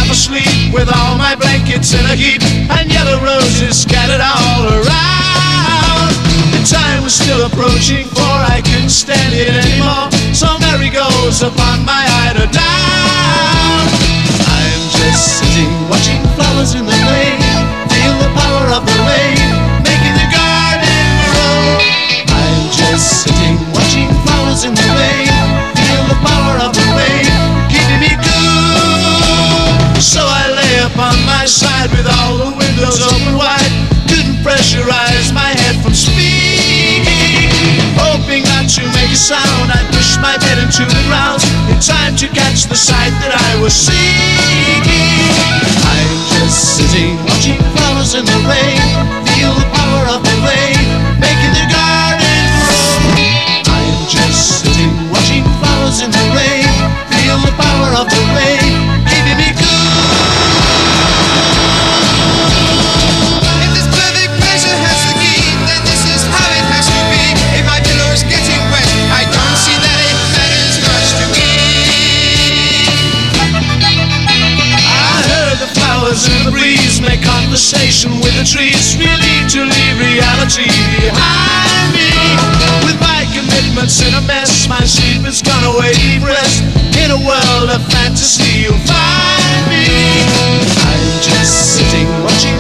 half asleep with all my blankets in a heap and yellow roses scattered all around. The time was still approaching, for I couldn't stand it anymore, so Mary goes upon my eider down. I'm just sitting watching flowers in the rain, feel the power of the rain making the garden grow. I'm just sitting watching flowers in the rain, feel the power of the rain keeping me cool. So I lay upon my side with all the windows open wide, couldn't pressurize my head from speaking. Hoping not to make a sound, I pushed my bed into the ground in time to catch the sight that I was seeking. I'm just sitting watching flowers in the rain, feel the power of the rain making the garden grow. I'm just sitting watching flowers in the rain, feel the power of the rain keeping me cool. In the breeze, make conversation with the trees, relieved to leave reality behind me. With my commitments in a mess, my sleep has gone away, deep rest. In a world of fantasy you'll find me. I'm just sitting watching